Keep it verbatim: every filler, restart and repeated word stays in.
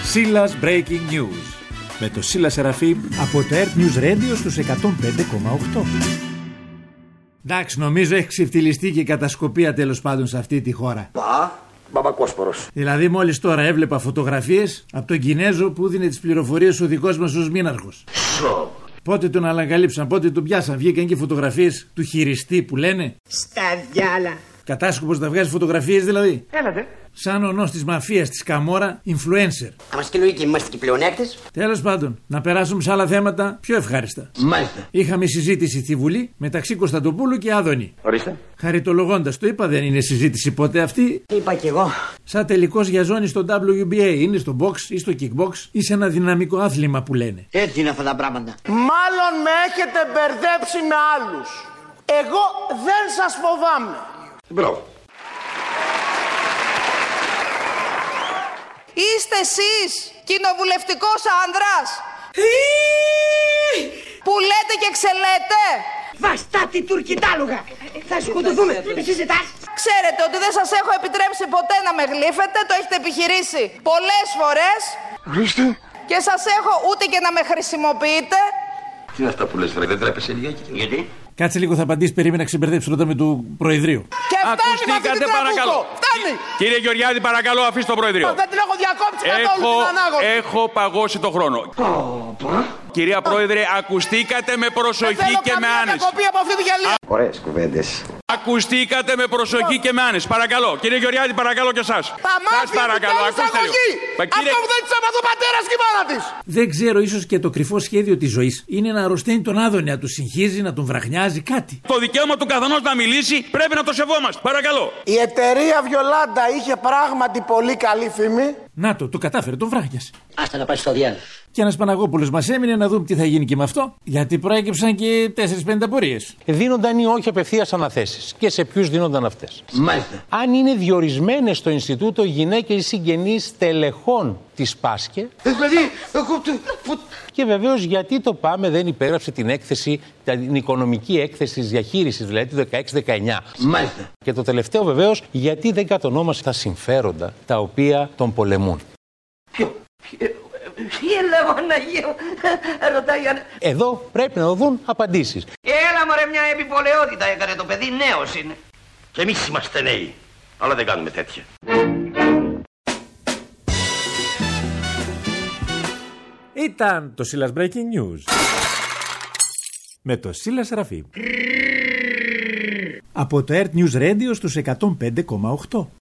Σίλας Breaking News με το Σίλα Σεραφείμ από το Earth News Radio στους εκατόν πέντε κόμμα οκτώ. Εντάξει, νομίζω έχει ξεφτυλιστεί και η κατασκοπία τέλος πάντων σε αυτή τη χώρα. Πα, Μπαμπακόσπορος. Δηλαδή, μόλις τώρα έβλεπα φωτογραφίες από τον Κινέζο που δίνει τις πληροφορίες ο δικός μας ως μήναρχος. Σο. Πότε τον ανακαλύψαν, πότε τον πιάσαν, βγήκαν και φωτογραφίες του χειριστή που λένε. Στα διάλα. Κατάσκοπος να βγάζει φωτογραφίες δηλαδή. Έλατε. Σαν ο νος της μαφίας της Καμόρα, influencer. Άμα και λογική, είμαστε και πλεονέκτες. Τέλος πάντων, να περάσουμε σε άλλα θέματα πιο ευχάριστα. Μάλιστα. Είχαμε συζήτηση στη Βουλή μεταξύ Κωνσταντοπούλου και Άδωνη. Ορίστε. Χαριτολογώντας το είπα, δεν είναι συζήτηση ποτέ αυτή. Είπα κι εγώ. Σαν τελικός για ζώνη στο ντάμπλιου μπι έι, είναι στο box ή στο kickbox ή σε ένα δυναμικό άθλημα που λένε. Έτσι είναι αυτά τα πράγματα. Μάλλον με έχετε μπερδέψει με άλλους. Εγώ δεν σας φοβάμαι. Μπράβο. Είστε εσείς κοινοβουλευτικός άνδρας που λέτε και ξελέτε. Βαστάτη τουρκιτάλουγα. Θα σκοτωθούμε. Μη συζητάς. Ξέρετε ότι δεν σας έχω επιτρέψει ποτέ να με γλύφετε. Το έχετε επιχειρήσει πολλές φορές. Ορίστε. Και σας έχω ούτε και να με χρησιμοποιείτε. Τι είναι αυτά που λες, βρε, δεν τρέπεσαι λιγάκι? Γιατί? Κάτσε λίγο, θα απαντήσει. Περίμενα να ξεμπερδέψει πρώτα με του Προεδρείου. Και φτάνει με αυτή την παρακαλώ. Φτάνει. Κύριε Γεωργιάδη, παρακαλώ, αφήστε το Προεδρείο. Δεν την έχω διακόψει καθόλου Έχω, την ανάγωση. έχω παγώσει το χρόνο. Κυρία Πρόεδρε, ακουστήκατε με προσοχή και με άνεση. Διακοπή από αυτή τη γελία. Ωραίες κουβέντες. Ακουστήκατε με προσοχή και με άνεση. Παρακαλώ. Κύριε Γεωργιάδη, παρακαλώ και εσάς. Τα μάτια παρακαλώ, του ακούστε λίγο. αγωγή. Κύριε... Αυτό που δεν της έμαθε ο πατέρας και η μάνα της. Δεν ξέρω, ίσως και το κρυφό σχέδιο της ζωής είναι να αρρωσταίνει τον Άδωνη, να του συγχύζει, να τον βραχνιάζει, κάτι. Το δικαίωμα του καθενός να μιλήσει πρέπει να το σεβόμαστε. Παρακαλώ. Η εταιρεία Βιολάντα είχε πράγματι πολύ καλή φήμη. Να το, το κατάφερε, τον βράχνιασε. Άστα να πάει στο διάλογο. Και ένας Παναγόπουλος μας έμεινε να δούμε τι θα γίνει και με αυτό, γιατί προέκυψαν και τέσσερις πέντε απορίες. Δίνονταν ή όχι απευθείας αναθέσεις και σε ποιους δίνονταν αυτές. Μάλιστα. Αν είναι διορισμένες στο Ινστιτούτο γυναίκες συγγενείς τελεχών της Πάσκε. Δηλαδή, εγώ... Και βεβαίως γιατί το ΠΑΜΕ δεν υπέγραψε την έκθεση, την οικονομική έκθεση της διαχείρισης, δηλαδή του δεκαέξι δεκαεννιά. Μάλιστα. Και το τελευταίο βεβαίως, γιατί δεν κατονόμασε τα συμφέροντα τα οποία τον πολεμούν. Ποιο? Τι έλεγω Αναγίου, ρωτάει αν... Εδώ πρέπει να δοθούν απαντήσεις. Έλα μωρέ, μια επιπολαιότητα έκανε το παιδί, νέος είναι. Και εμείς είμαστε νέοι, αλλά δεν κάνουμε τέτοια. Ήταν το Σίλας Breaking News με το Σίλα Σεραφείμ από το Earth News Radio στους εκατόν πέντε κόμμα οκτώ.